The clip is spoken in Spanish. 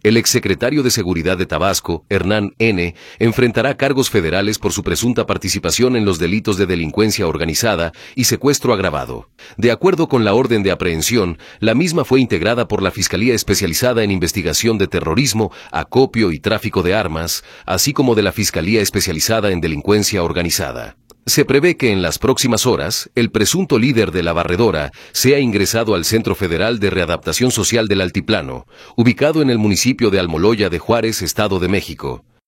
El exsecretario de Seguridad de Tabasco, Hernán N., enfrentará cargos federales por su presunta participación en los delitos de delincuencia organizada y secuestro agravado. De acuerdo con la orden de aprehensión, la misma fue integrada por la Fiscalía Especializada en Investigación de Terrorismo, Acopio y Tráfico de Armas, así como de la Fiscalía Especializada en Delincuencia Organizada. Se prevé que en las próximas horas, el presunto líder de la barredora sea ingresado al Centro Federal de Readaptación Social del Altiplano, ubicado en el municipio de Almoloya de Juárez, Estado de México.